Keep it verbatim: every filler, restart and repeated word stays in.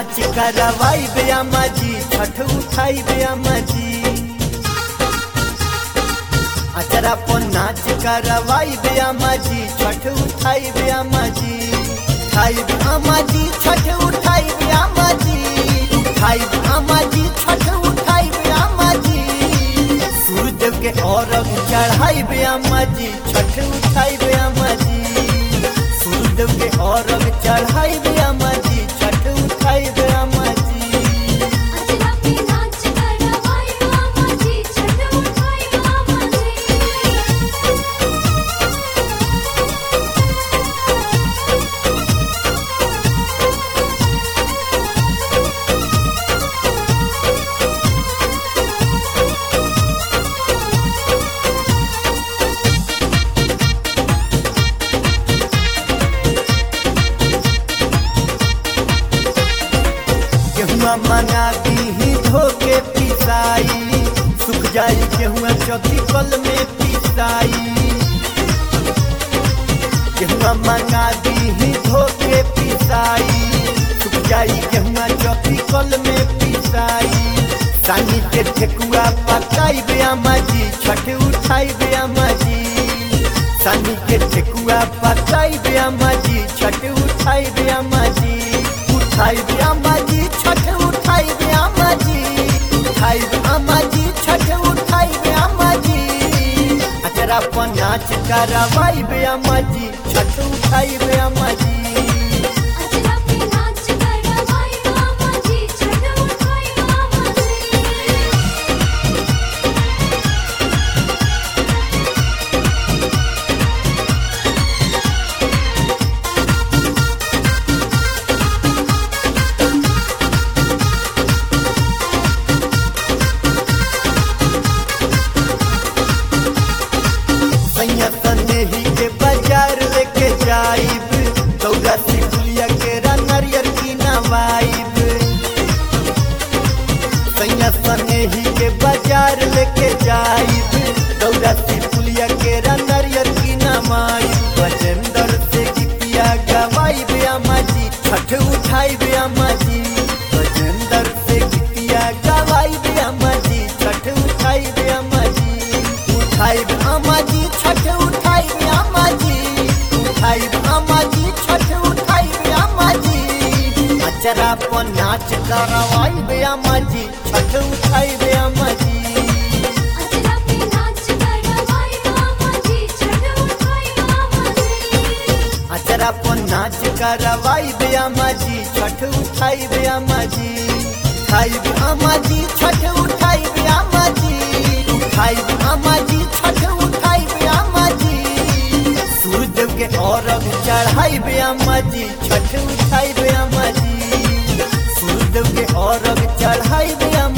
नाच करवाई बे अम्मा जी, छठ उठाई बे अम्मा जी। अचरा पर नाच करवाई बे अम्मा जी, छठ उठाई बे अम्मा जी। उठाई बे अम्मा जी, छठ उठाई बे अम्मा जी। उठाई बे अम्मा जी, छठ उठाई बे अम्मा जी। सूरज के औरग चढ़ाई बे अम्मा जी, छठ उठाई बे अम्मा जी। सूरज के औरग चढ़ाई बे अम्मा जी, छठ उठाई बे अम्मा जी। अचरा पे नाच करवाई बे अम्मा जी, छठ उठाई बे अम्मा जी। गेहुआ मंगा दी धोके पिसाई, सुख जाई गेहुआ चौथी कल में पिसाई। गेहुआ मंगा दी धोके पिसाई, सुख जाई गेहुआ चौथी कल में पिसाई। सानी के ठेकुआ पकाई बे अम्मा जी, छठ उठाई बे अम्मा जी। सानी के ठेकुआ पकाई बे अम्मा जी, छठ उठाई बे अम्मा जी। उठाई बे अम्मा जी, छठ उठाई बे अम्मा जी। उठाई बे अम्मा जी, छठ उठाई बे अम्मा जी। अचरा पर नाच करवाई बे अम्मा जी, छठ उठाई बे अम्मा जी। अचरा पे नाच करवाई बे अम्मा जी, छठ उठाई बे अम्मा जी। सैया सनेही के बाजार लेके जाइब, दौरा सिकुलिया के नरियर की नवाइब। सैया सनेही के बाजार लेके जाइब, दौरा सिकुलिया के नरियर की नवाइब। गजेंद्र से गीतिया गवाई बे अम्मा जी, छठ उठाई बे अम्मा जी। गजेंद्र से गीतिया गवाई बे अम्मा जी, छठ उठाई बे अम्मा जी। उठाई बे अम्मा जी, छठ उठाई बे अम्मा जी। उठाई बे अम्मा जी, छठ उठाई बे अम्मा जी। अचरा पर नाच करवाई बे अम्मा जी, छठ उठाई बे अम्मा जी। अचरा पे नाच करवाई बे अम्मा जी, छठ उठाई बे अम्मा जी। अचरा पर नाच करवाई बे अम्मा जी, छठ उठाई बे अम्मा जी। उठाई बे अम्मा जी, छठ उठाई बे अम्मा जी। उठाई बे अम्मा जी, छठ उठाई बे अम्मा जी। सूरज के औरग चढ़ाई बे अम्मा जी, छठ उठाई बे अम्मा जी। सूरज के औरग चढ़ाई बे अम्मा